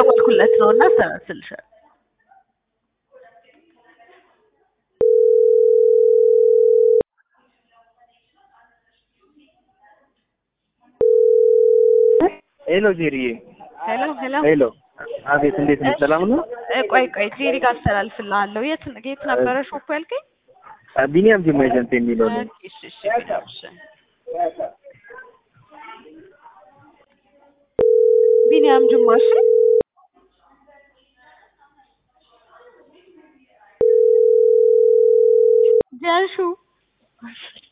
እየደወልኩለት ነውና አስተላልፍልሻለሁ። ሄሎ ጄሪዬ። ሄሎ ሄሎ ሄሎ አቤት፣ እንዴት ነሽ? ሰላም ነው? ቆይ ጄሪ ጋር አስተላልፍልሃለሁ። የት ነበረ ሾፑ ያልከኝ? ቢኒያም ጅማ ኤጀንት የሚለው ነው። እሺ እሺ ቢኒያም ጅማ። እሺ ጃሹ